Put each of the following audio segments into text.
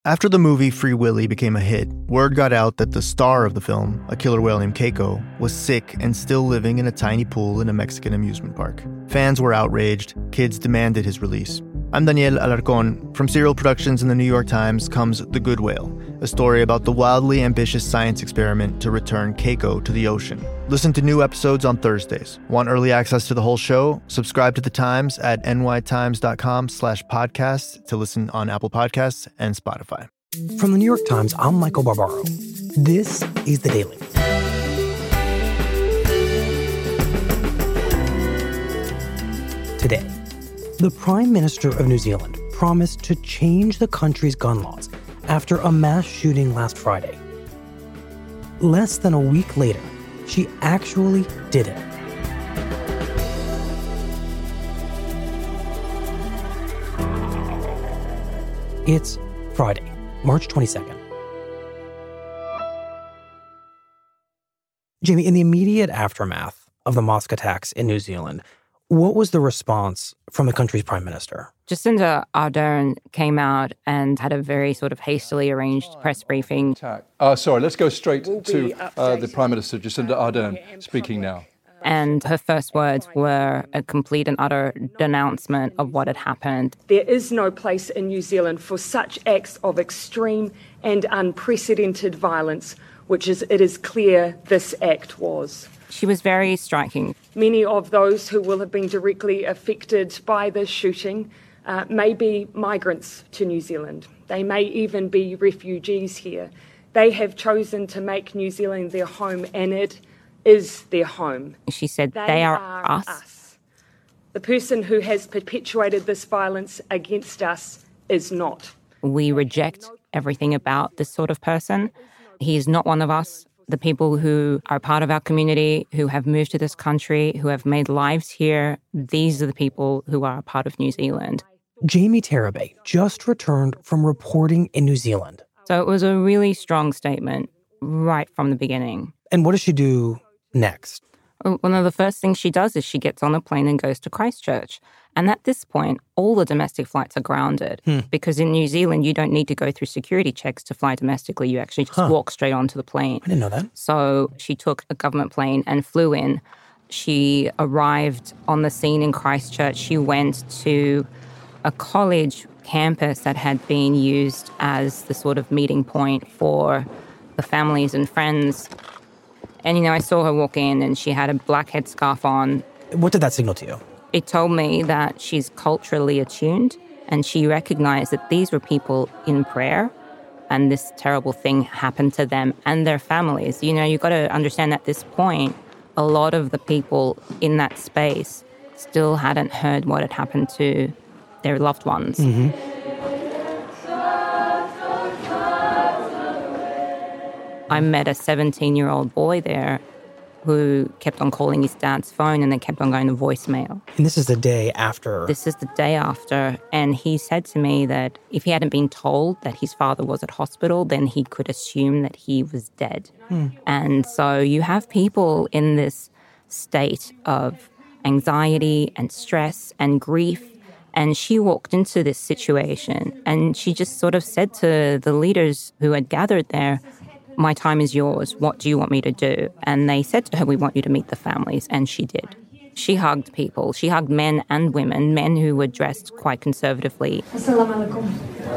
After the movie Free Willy became a hit, word got out that the star of the film, a killer whale named Keiko, was sick and still living in a tiny pool in a Mexican amusement park. Fans were outraged. Kids demanded his release. I'm Daniel Alarcón. From Serial Productions and the New York Times comes The Good Whale, a story about the wildly ambitious science experiment to return Keiko to the ocean. Listen to new episodes on Thursdays. Want early access to the whole show? Subscribe to The Times at nytimes.com/podcast to listen on Apple Podcasts and Spotify. From the New York Times, I'm Michael Barbaro. This is The Daily. Today, the Prime Minister of New Zealand promised to change the country's gun laws after a mass shooting last Friday. Less than a week later, she actually did it. It's Friday, March 22nd. Jamie, in the immediate aftermath of the mosque attacks in New Zealand, what was the response from the country's prime minister? Jacinda Ardern came out and had a very sort of hastily arranged press briefing. Sorry, let's go straight to the Prime Minister, Jacinda Ardern, speaking now. And her first words were a complete and utter denouncement of what had happened. There is no place in New Zealand for such acts of extreme and unprecedented violence, which it is clear this act was. She was very striking. Many of those who will have been directly affected by this shooting may be migrants to New Zealand. They may even be refugees here. They have chosen to make New Zealand their home, and it is their home. She said, they are us. The person who has perpetuated this violence against us is not. We reject everything about this sort of person. He is not one of us. The people who are part of our community, who have moved to this country, who have made lives here, these are the people who are part of New Zealand. Jamie Terabay just returned from reporting in New Zealand. So it was a really strong statement right from the beginning. And what does she do next? One of the first things she does is she gets on a plane and goes to Christchurch. And at this point, all the domestic flights are grounded because in New Zealand, you don't need to go through security checks to fly domestically. You actually just walk straight onto the plane. I didn't know that. So she took a government plane and flew in. She arrived on the scene in Christchurch. She went to a college campus that had been used as the sort of meeting point for the families and friends. And, I saw her walk in and she had a black headscarf on. What did that signal to you? It told me that she's culturally attuned and she recognized that these were people in prayer and this terrible thing happened to them and their families. You've got to understand at this point, a lot of the people in that space still hadn't heard what had happened to their loved ones. Mm-hmm. I met a 17-year-old boy there who kept on calling his dad's phone and then kept on going to voicemail. And this is the day after? This is the day after. And he said to me that if he hadn't been told that his father was at hospital, then he could assume that he was dead. And so you have people in this state of anxiety and stress and grief. And she walked into this situation and she just sort of said to the leaders who had gathered there, my time is yours. What do you want me to do? And they said to her, we want you to meet the families. And she did. She hugged people. She hugged men and women, men who were dressed quite conservatively. Assalamu alaikum.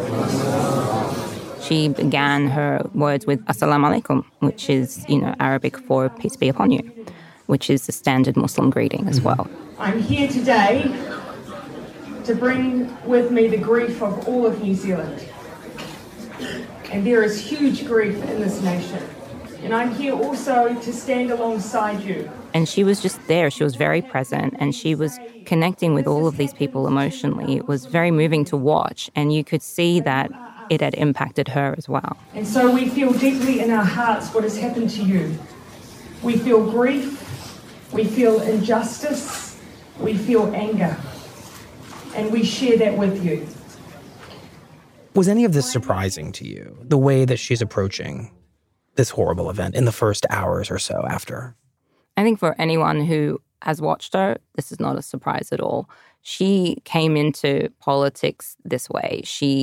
She began her words with Assalamu alaikum, which is, Arabic for peace be upon you, which is the standard Muslim greeting as well. I'm here today to bring with me the grief of all of New Zealand. And there is huge grief in this nation. And I'm here also to stand alongside you. And she was just there. She was very present and she was connecting with all of these people emotionally. It was very moving to watch. And you could see that it had impacted her as well. And so we feel deeply in our hearts what has happened to you. We feel grief. We feel injustice. We feel anger. And we share that with you. Was any of this surprising to you, the way that she's approaching this horrible event in the first hours or so after? I think for anyone who has watched her, this is not a surprise at all. She came into politics this way. She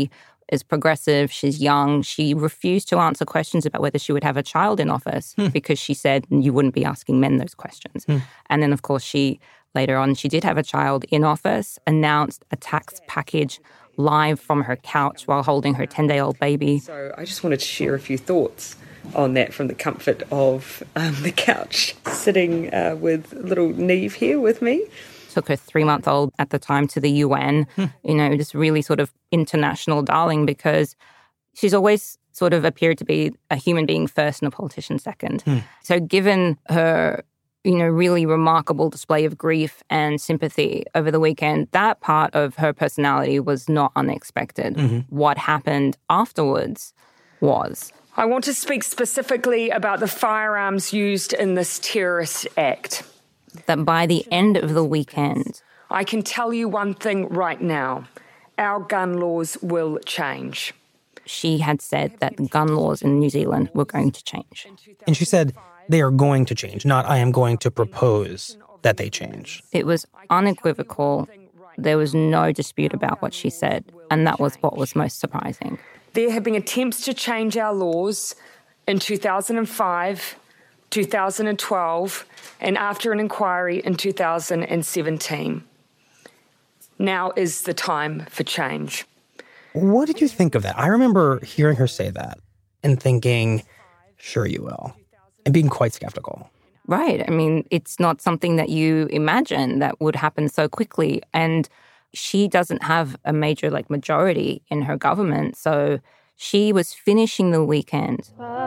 is progressive, she's young. She refused to answer questions about whether she would have a child in office because she said you wouldn't be asking men those questions. And then, of course, later on, she did have a child in office, announced a tax package live from her couch while holding her 10-day-old baby. So I just wanted to share a few thoughts on that from the comfort of the couch, sitting with little Neve here with me. Took her 3-month-old at the time to the UN, just really sort of international darling, because she's always sort of appeared to be a human being first and a politician second. So given her, really remarkable display of grief and sympathy over the weekend, that part of her personality was not unexpected. What happened afterwards was... I want to speak specifically about the firearms used in this terrorist act. That by the end of the weekend... I can tell you one thing right now. Our gun laws will change. She had said that the gun laws in New Zealand were going to change. And she said they are going to change, not I am going to propose that they change. It was unequivocal. There was no dispute about what she said. And that was what was most surprising. There have been attempts to change our laws in 2005, 2012, and after an inquiry in 2017. Now is the time for change. What did you think of that? I remember hearing her say that and thinking, sure you will, and being quite skeptical. Right. I mean, it's not something that you imagine that would happen so quickly. And she doesn't have a major majority in her government. So she was finishing the weekend,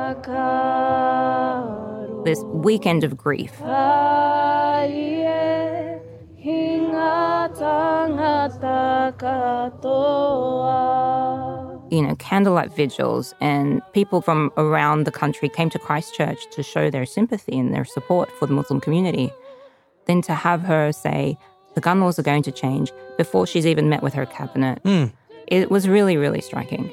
this weekend of grief. Candlelight vigils, and people from around the country came to Christchurch to show their sympathy and their support for the Muslim community. Then to have her say the gun laws are going to change before she's even met with her cabinet, it was really, really striking.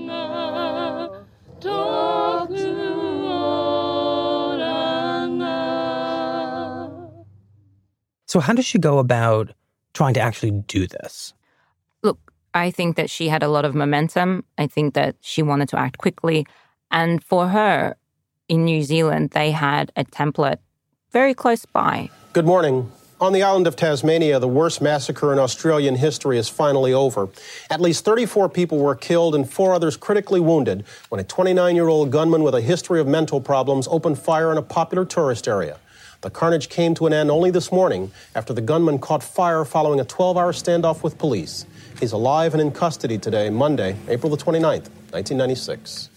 So how does she go about trying to actually do this? Look, I think that she had a lot of momentum. I think that she wanted to act quickly. And for her, in New Zealand, they had a template very close by. Good morning. On the island of Tasmania, the worst massacre in Australian history is finally over. At least 34 people were killed and 4 others critically wounded when a 29-year-old gunman with a history of mental problems opened fire in a popular tourist area. The carnage came to an end only this morning after the gunman caught fire following a 12-hour standoff with police. He's alive and in custody today, Monday, April the 29th, 1996.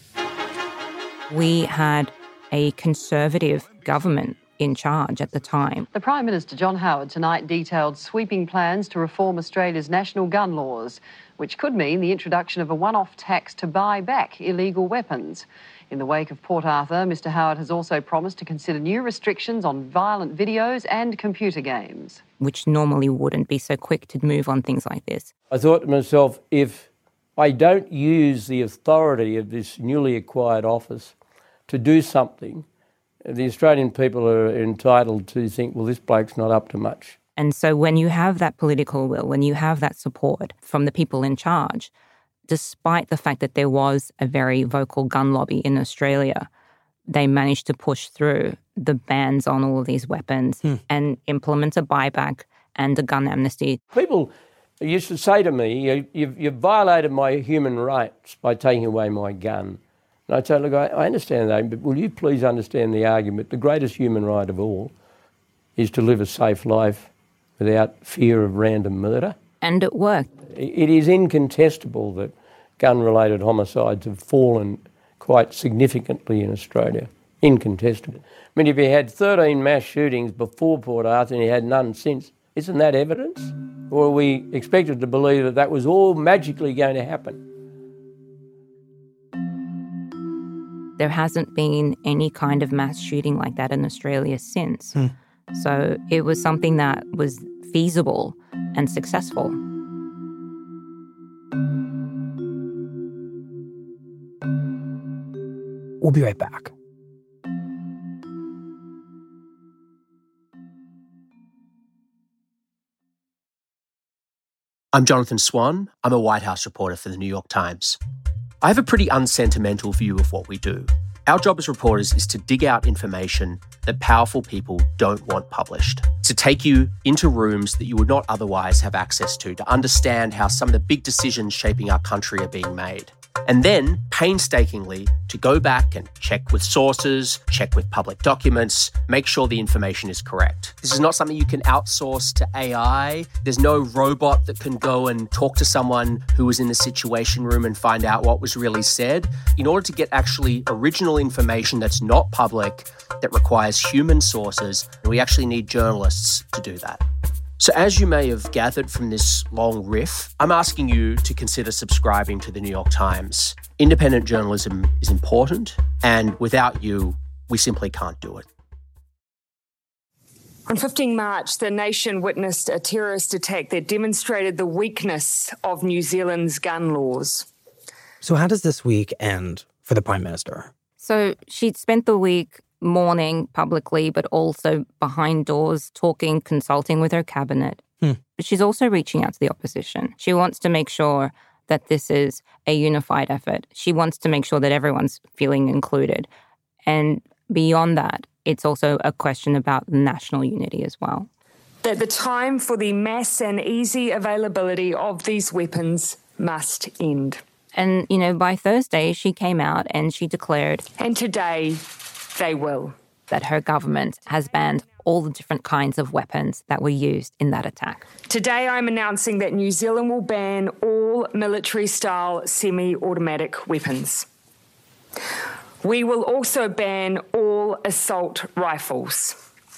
We had a conservative government in charge at the time. The Prime Minister, John Howard, tonight detailed sweeping plans to reform Australia's national gun laws, which could mean the introduction of a one-off tax to buy back illegal weapons. In the wake of Port Arthur, Mr Howard has also promised to consider new restrictions on violent videos and computer games. Which normally wouldn't be so quick to move on things like this. I thought to myself, if I don't use the authority of this newly acquired office to do something, the Australian people are entitled to think, well, this bloke's not up to much. And so when you have that political will, when you have that support from the people in charge, despite the fact that there was a very vocal gun lobby in Australia, they managed to push through the bans on all of these weapons and implement a buyback and a gun amnesty. People used to say to me, you've violated my human rights by taking away my gun. And I'd say, look, I understand that, but will you please understand the argument? The greatest human right of all is to live a safe life without fear of random murder. And it worked. It is incontestable that gun-related homicides have fallen quite significantly in Australia. Incontestable. I mean, if you had 13 mass shootings before Port Arthur and you had none since, isn't that evidence? Or are we expected to believe that that was all magically going to happen? There hasn't been any kind of mass shooting like that in Australia since. So it was something that was feasible and successful. We'll be right back. I'm Jonathan Swan. I'm a White House reporter for The New York Times. I have a pretty unsentimental view of what we do. Our job as reporters is to dig out information that powerful people don't want published, to take you into rooms that you would not otherwise have access to understand how some of the big decisions shaping our country are being made. And then, painstakingly, to go back and check with sources, check with public documents, make sure the information is correct. This is not something you can outsource to AI. There's no robot that can go and talk to someone who was in the Situation Room and find out what was really said. In order to get actually original information that's not public, that requires human sources, we actually need journalists to do that. So as you may have gathered from this long riff, I'm asking you to consider subscribing to the New York Times. Independent journalism is important, and without you, we simply can't do it. On 15 March, the nation witnessed a terrorist attack that demonstrated the weakness of New Zealand's gun laws. So how does this week end for the Prime Minister? So she'd spent the week mourning publicly, but also behind doors, talking, consulting with her cabinet. But she's also reaching out to the opposition. She wants to make sure that this is a unified effort. She wants to make sure that everyone's feeling included. And beyond that, it's also a question about national unity as well. That the time for the mass and easy availability of these weapons must end. And, you know, by Thursday, she came out and she declared, and today they will, that her government has banned all the different kinds of weapons that were used in that attack. Today I'm announcing that New Zealand will ban all military-style semi-automatic weapons. We will also ban all assault rifles.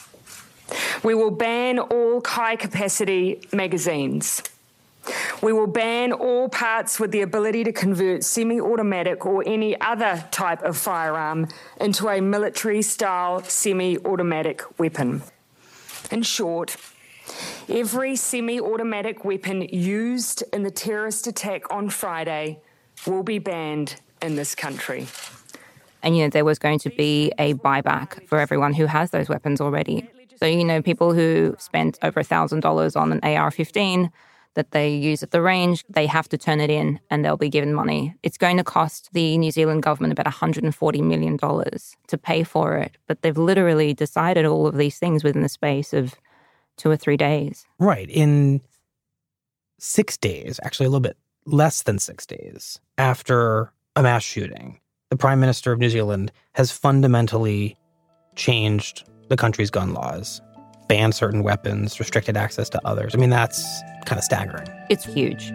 We will ban all high-capacity magazines. We will ban all parts with the ability to convert semi-automatic or any other type of firearm into a military-style semi-automatic weapon. In short, every semi-automatic weapon used in the terrorist attack on Friday will be banned in this country. And, you know, there was going to be a buyback for everyone who has those weapons already. So, you know, people who spent over $1,000 on an AR-15 that they use at the range, they have to turn it in and they'll be given money. It's going to cost the New Zealand government about $140 million to pay for it. But they've literally decided all of these things within the space of 2 or 3 days. Right. In 6 days, actually a little bit less than 6 days, after a mass shooting, the Prime Minister of New Zealand has fundamentally changed the country's gun laws, banned certain weapons, restricted access to others. I mean, that's kind of staggering. It's huge.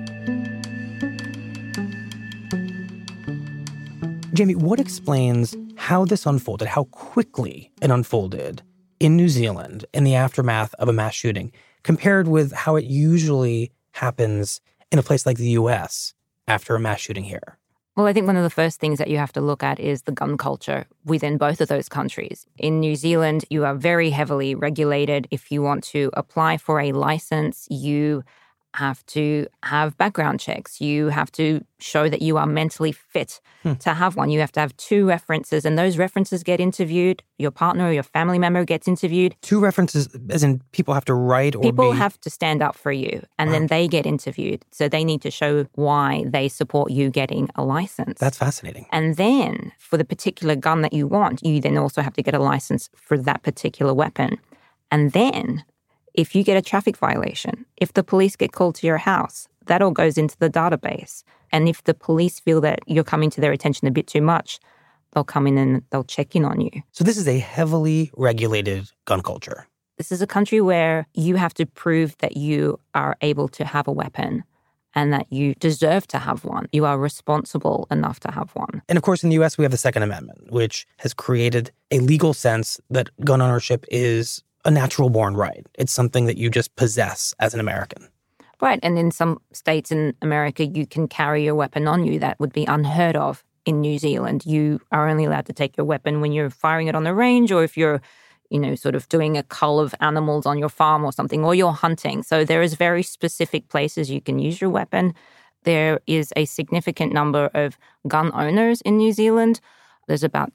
Jamie, what explains how this unfolded, how quickly it unfolded in New Zealand in the aftermath of a mass shooting, compared with how it usually happens in a place like the U.S. after a mass shooting here? Well, I think one of the first things that you have to look at is the gun culture within both of those countries. In New Zealand, you are very heavily regulated. If you want to apply for a license, you have to have background checks. You have to show that you are mentally fit to have one. You have to have 2 references, and those references get interviewed. Your partner or your family member gets interviewed. 2 references, as in people have to write or people have to stand up for you, and then they get interviewed. So they need to show why they support you getting a license. That's fascinating. And then for the particular gun that you want, you then also have to get a license for that particular weapon. And then if you get a traffic violation, if the police get called to your house, that all goes into the database. And if the police feel that you're coming to their attention a bit too much, they'll come in and they'll check in on you. So this is a heavily regulated gun culture. This is a country where you have to prove that you are able to have a weapon and that you deserve to have one. You are responsible enough to have one. And of course, in the U.S., we have the Second Amendment, which has created a legal sense that gun ownership is a natural-born right. It's something that you just possess as an American. Right, and in some states in America, you can carry your weapon on you. That would be unheard of in New Zealand. You are only allowed to take your weapon when you're firing it on the range, or if you're, you know, sort of doing a cull of animals on your farm or something, or you're hunting. So there is very specific places you can use your weapon. There is a significant number of gun owners in New Zealand. There's about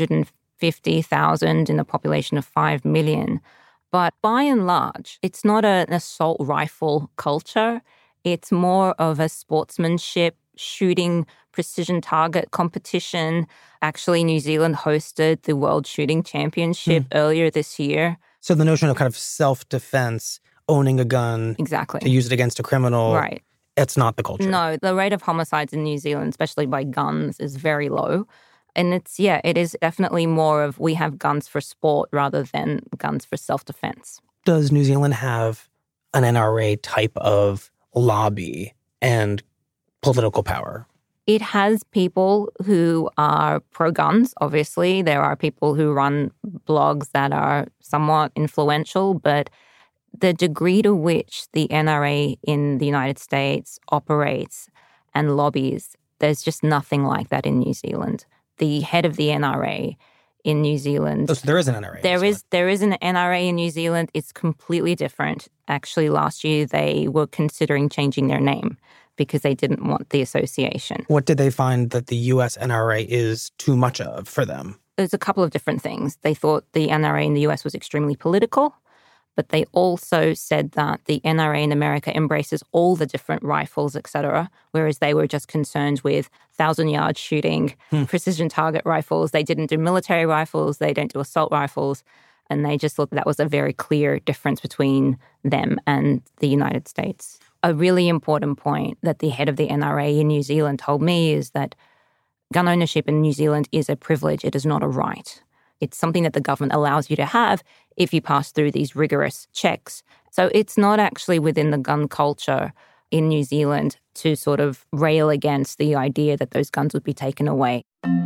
250,000 in a population of 5 million. But by and large, it's not an assault rifle culture. It's more of a sportsmanship, shooting precision target competition. Actually, New Zealand hosted the World Shooting Championship earlier this year. So the notion of kind of self-defense, owning a gun, exactly, to use it against a criminal, right? It's not the culture. No, the rate of homicides in New Zealand, especially by guns, is very low. And it is definitely more of we have guns for sport rather than guns for self-defense. Does New Zealand have an NRA type of lobby and political power? It has people who are pro-guns, obviously. There are people who run blogs that are somewhat influential, but the degree to which the NRA in the United States operates and lobbies, there's just nothing like that in New Zealand. The head of the NRA in New Zealand... Oh, so there is an NRA. There is an NRA in New Zealand. It's completely different. Actually, last year they were considering changing their name because they didn't want the association. What did they find that the U.S. NRA is too much of for them? There's a couple of different things. They thought the NRA in the U.S. was extremely political, but they also said that the NRA in America embraces all the different rifles, etc., whereas they were just concerned with 1,000-yard shooting, precision target rifles. They didn't do military rifles. They don't do assault rifles. And they just thought that was a very clear difference between them and the United States. A really important point that the head of the NRA in New Zealand told me is that gun ownership in New Zealand is a privilege. It is not a right. It's something that the government allows you to have if you pass through these rigorous checks. So it's not actually within the gun culture in New Zealand to sort of rail against the idea that those guns would be taken away.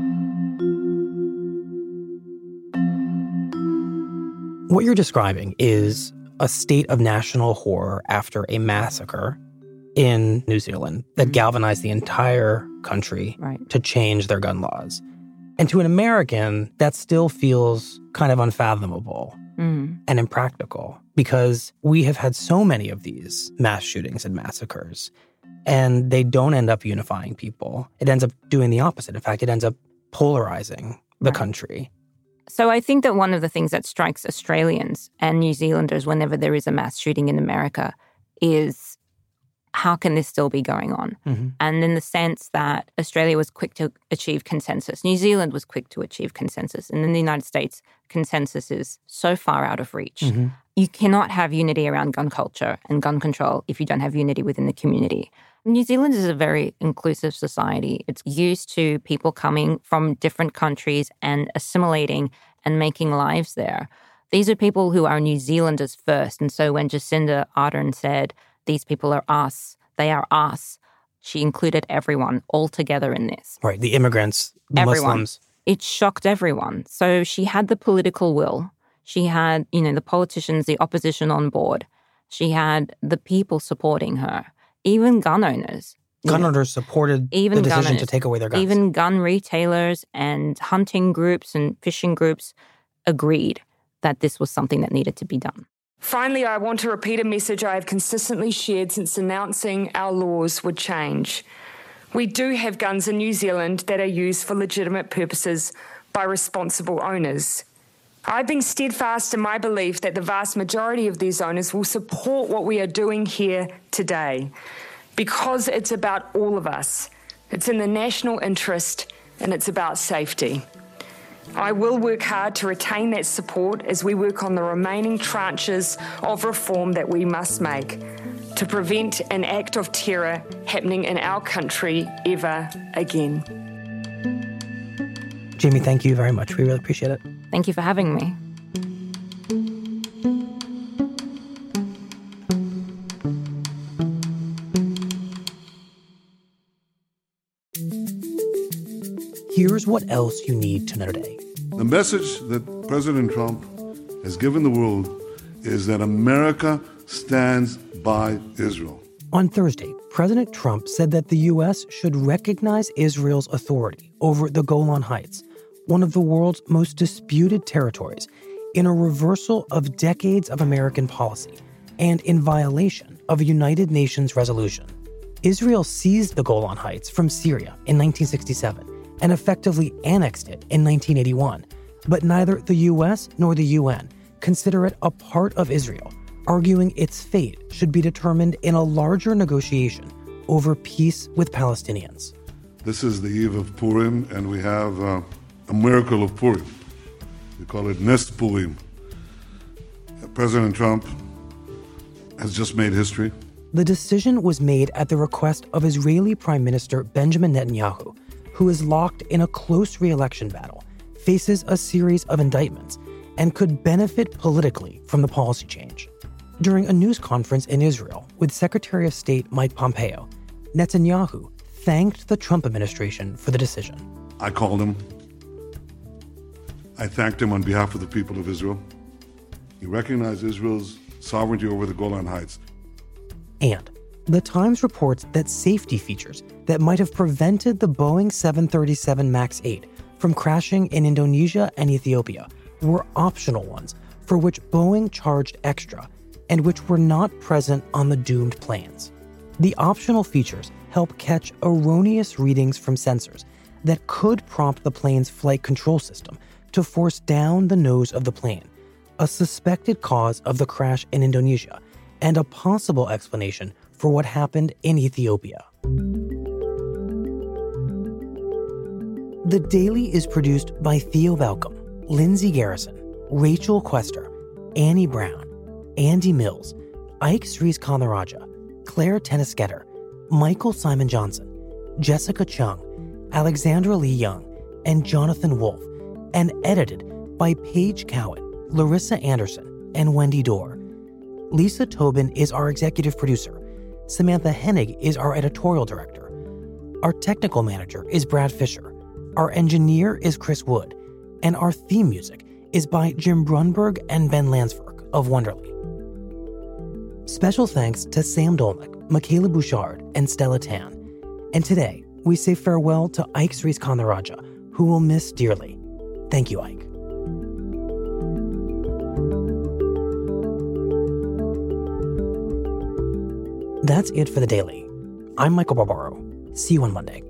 What you're describing is a state of national horror after a massacre in New Zealand that galvanized the entire country to change their gun laws. And to an American, that still feels kind of unfathomable and impractical because we have had so many of these mass shootings and massacres, and they don't end up unifying people. It ends up doing the opposite. In fact, it ends up polarizing the country. So I think that one of the things that strikes Australians and New Zealanders whenever there is a mass shooting in America is how can this still be going on? And in the sense that Australia was quick to achieve consensus. New Zealand was quick to achieve consensus. And in the United States, consensus is so far out of reach. You cannot have unity around gun culture and gun control if you don't have unity within the community. New Zealand is a very inclusive society. It's used to people coming from different countries and assimilating and making lives there. These are people who are New Zealanders first. And so when Jacinda Ardern said, these people are us, they are us, she included everyone all together in this. Right, the immigrants, the Muslims. It shocked everyone. So she had the political will. She had, the politicians, the opposition on board. She had the people supporting her. Even gun owners. Gun owners supported the decision to take away their guns. Even gun retailers and hunting groups and fishing groups agreed that this was something that needed to be done. Finally, I want to repeat a message I have consistently shared since announcing our laws would change. We do have guns in New Zealand that are used for legitimate purposes by responsible owners. I've been steadfast in my belief that the vast majority of these owners will support what we are doing here today because it's about all of us. It's in the national interest and it's about safety. I will work hard to retain that support as we work on the remaining tranches of reform that we must make to prevent an act of terror happening in our country ever again. Jamie, thank you very much. We really appreciate it. Thank you for having me. Here's what else you need to know today. The message that President Trump has given the world is that America stands by Israel. On Thursday, President Trump said that the U.S. should recognize Israel's authority over the Golan Heights, one of the world's most disputed territories, in a reversal of decades of American policy and in violation of a United Nations resolution. Israel seized the Golan Heights from Syria in 1967 and effectively annexed it in 1981, but neither the U.S. nor the UN consider it a part of Israel, arguing its fate should be determined in a larger negotiation over peace with Palestinians. This is the eve of Purim, and we have a miracle of Purim. We call it Nes Purim. President Trump has just made history. The decision was made at the request of Israeli Prime Minister Benjamin Netanyahu, who is locked in a close re-election battle, faces a series of indictments, and could benefit politically from the policy change. During a news conference in Israel with Secretary of State Mike Pompeo, Netanyahu thanked the Trump administration for the decision. I called him. I thanked him on behalf of the people of Israel. He recognized Israel's sovereignty over the Golan Heights. And The Times reports that safety features that might have prevented the Boeing 737 MAX 8 from crashing in Indonesia and Ethiopia were optional ones for which Boeing charged extra and which were not present on the doomed planes. The optional features help catch erroneous readings from sensors that could prompt the plane's flight control system to force down the nose of the plane, a suspected cause of the crash in Indonesia, and a possible explanation for what happened in Ethiopia. The Daily is produced by Theo Balcom, Lindsay Garrison, Rachel Quester, Annie Brown, Andy Mills, Ike Srikantharaja, Claire Tennisketter, Michael Simon Johnson, Jessica Chung, Alexandra Lee Young, and Jonathan Wolfe, and edited by Paige Cowan, Larissa Anderson, and Wendy Dorr. Lisa Tobin is our executive producer. Samantha Hennig is our editorial director. Our technical manager is Brad Fisher. Our engineer is Chris Wood. And our theme music is by Jim Brunberg and Ben Lansberg of Wonderly. Special thanks to Sam Dolnick, Michaela Bouchard, and Stella Tan. And today, we say farewell to Ike Srikantharaja, who we'll miss dearly. Thank you, Ike. That's it for The Daily. I'm Michael Barbaro. See you on Monday.